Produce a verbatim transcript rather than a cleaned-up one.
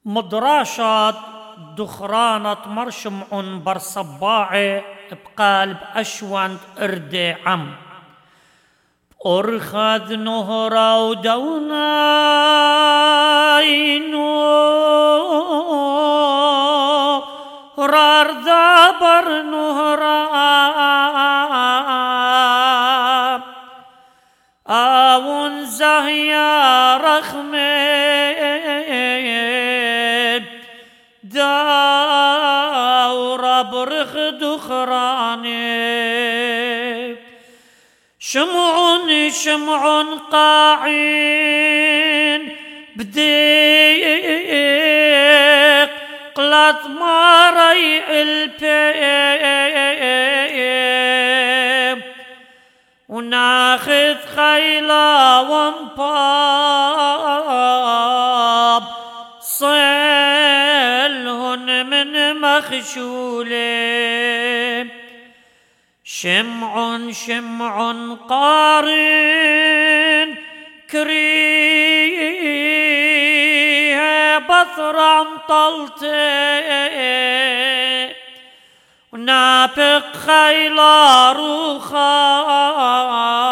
مدراشات دخرانة مرشمع برصباعي بقالب أشوند إردي عم أرخذ نهرا ودوناينو رار ذابر نهرا آون زهيا رخمي داور برخ دخراني شمع شمع قاعين بديق قلت ماري البيب وناخذ خيلا وانباب صيلهن من مخشولين شمع شمع قارن كريه بثرا طلتي ونابق خيلا روخا